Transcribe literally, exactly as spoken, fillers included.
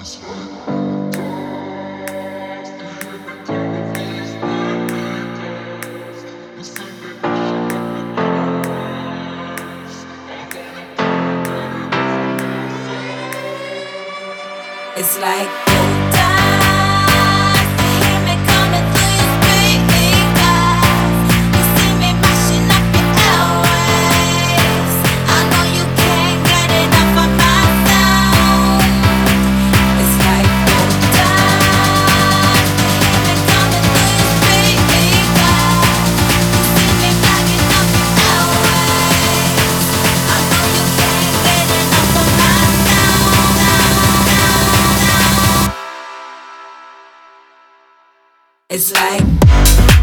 It's like gold dust. You hear me coming through your speakers. You see me mashing up your airwaves. I know you can't get enough of my sound. It's like gold dust. You hear me coming through your speakers. You see me flagging up your airwaves. I know you can't get enough of my sound. It's like